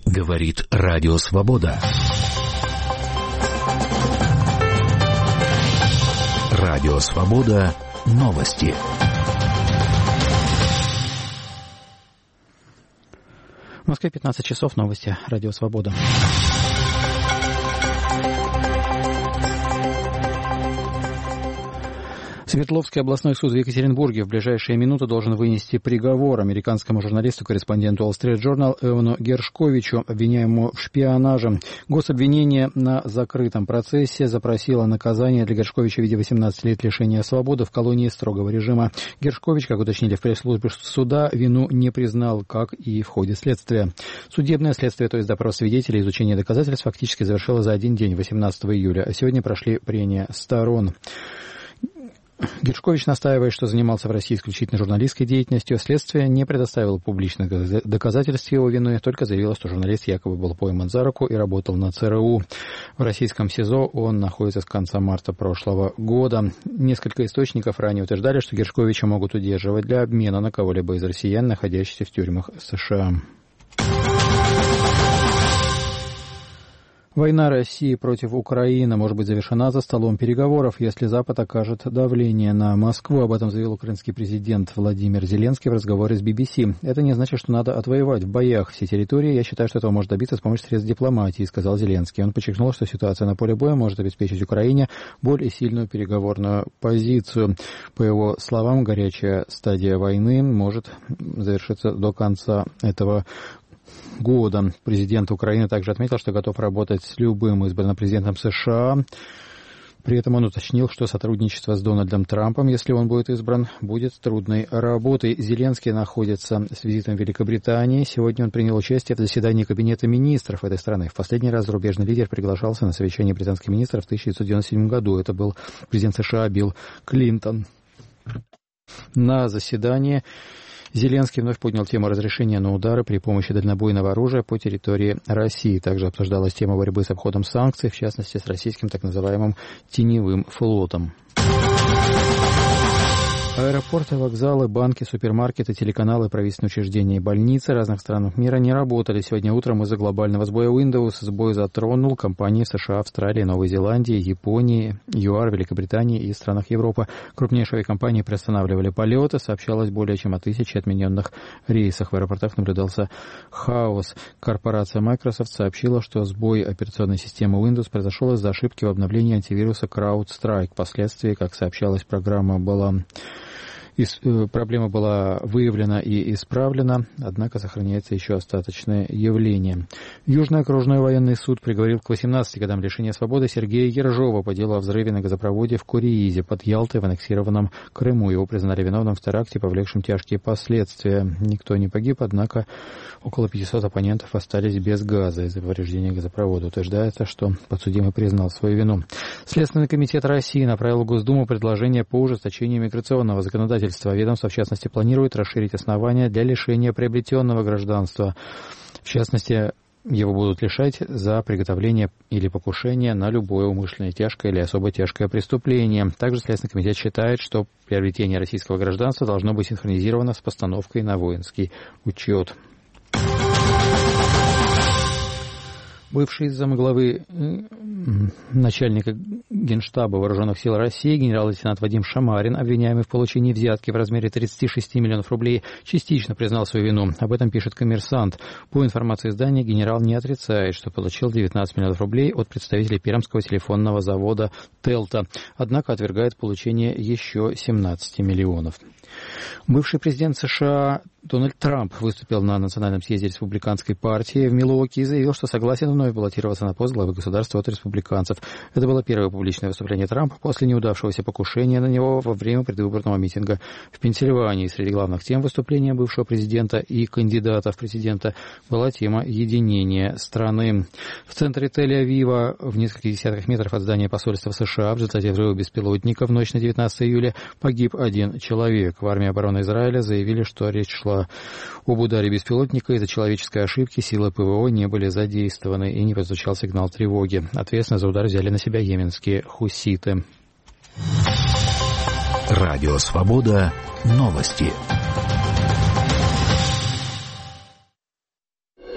Говорит Радио Свобода. Радио Свобода. Новости. В Москве 15 часов. Новости. Радио Свобода. Свердловский областной суд в Екатеринбурге в ближайшие минуты должен вынести приговор американскому журналисту-корреспонденту Wall Street Journal Эвану Гершковичу, обвиняемому в шпионаже. Гособвинение на закрытом процессе запросило наказание для Гершковича в виде 18 лет лишения свободы в колонии строгого режима. Гершкович, как уточнили в пресс-службе суда, вину не признал, как и в ходе следствия. Судебное следствие, то есть допрос свидетелей и изучение доказательств, фактически завершилось за один день, 18 июля, а сегодня прошли прения сторон. Гершкович настаивает, что занимался в России исключительно журналистской деятельностью. Следствие не предоставило публичных доказательств его вины, только заявило, что журналист якобы был пойман за руку и работал на ЦРУ. В российском СИЗО он находится с конца марта прошлого года. Несколько источников ранее утверждали, что Гершковича могут удерживать для обмена на кого-либо из россиян, находящихся в тюрьмах США. Война России против Украины может быть завершена за столом переговоров, если Запад окажет давление на Москву. Об этом заявил украинский президент Владимир Зеленский в разговоре с BBC. Это не значит, что надо отвоевать в боях все территории. Я считаю, что этого может добиться с помощью средств дипломатии, сказал Зеленский. Он подчеркнул, что ситуация на поле боя может обеспечить Украине более сильную переговорную позицию. По его словам, горячая стадия войны может завершиться до конца этого года. Президент Украины также отметил, что готов работать с любым избранным президентом США. При этом он уточнил, что сотрудничество с Дональдом Трампом, если он будет избран, будет трудной работой. Зеленский находится с визитом в Великобритании. Сегодня он принял участие в заседании Кабинета министров этой страны. В последний раз зарубежный лидер приглашался на совещание британских министров в 1997 году. Это был президент США Билл Клинтон. На заседании Зеленский вновь поднял тему разрешения на удары при помощи дальнобойного оружия по территории России. Также обсуждалась тема борьбы с обходом санкций, в частности, с российским так называемым теневым флотом. Аэропорты, вокзалы, банки, супермаркеты, телеканалы, правительственные учреждения и больницы разных стран мира не работали. Сегодня утром из-за глобального сбоя Windows сбой затронул компании в США, Австралии, Новой Зеландии, Японии, ЮАР, Великобритании и странах Европы. Крупнейшие компании приостанавливали полеты. Сообщалось более чем о 1000 отмененных рейсах. В аэропортах наблюдался хаос. Корпорация Microsoft сообщила, что сбой операционной системы Windows произошел из-за ошибки в обновлении антивируса CrowdStrike. Впоследствии, как сообщалось, проблема была выявлена и исправлена, однако сохраняется еще остаточное явление. Южный окружной военный суд приговорил к 18 годам лишения свободы Сергея Ержова по делу о взрыве на газопроводе в Куриизе под Ялтой в аннексированном Крыму. Его признали виновным в теракте, повлекшем тяжкие последствия. Никто не погиб, однако около 500 оппонентов остались без газа из-за повреждения газопровода. Утверждается, что подсудимый признал свою вину. Следственный комитет России направил в Госдуму предложение по ужесточению миграционного законодательства. Ведомство, в частности, планирует расширить основания для лишения приобретенного гражданства. В частности, его будут лишать за приготовление или покушение на любое умышленное тяжкое или особо тяжкое преступление. Также Следственный комитет считает, что приобретение российского гражданства должно быть синхронизировано с постановкой на воинский учет. Бывший замглавы начальника Генштаба Вооруженных сил России генерал-лейтенант Вадим Шамарин, обвиняемый в получении взятки в размере 36 миллионов рублей, частично признал свою вину. Об этом пишет «Коммерсант». По информации издания, генерал не отрицает, что получил 19 миллионов рублей от представителей Пермского телефонного завода «Телта», однако отвергает получение еще 17 миллионов. Бывший президент США Дональд Трамп выступил на Национальном съезде республиканской партии в Милуоки и заявил, что согласен вновь баллотироваться на пост главы государства от республиканцев. Это было первое публичное выступление Трампа после неудавшегося покушения на него во время предвыборного митинга в Пенсильвании. Среди главных тем выступления бывшего президента и кандидата в президента была тема единения страны. В центре Тель-Авива, в нескольких десятках метров от здания посольства США, в результате взрыва беспилотника в ночь на 19 июля погиб один человек. В армии обороны Израиля заявили, что речь шла об ударе беспилотника. Из-за человеческой ошибки силы ПВО не были задействованы и не прозвучал сигнал тревоги. Ответственность за удар взяли на себя йеменские хуситы. Радио Свобода. Новости.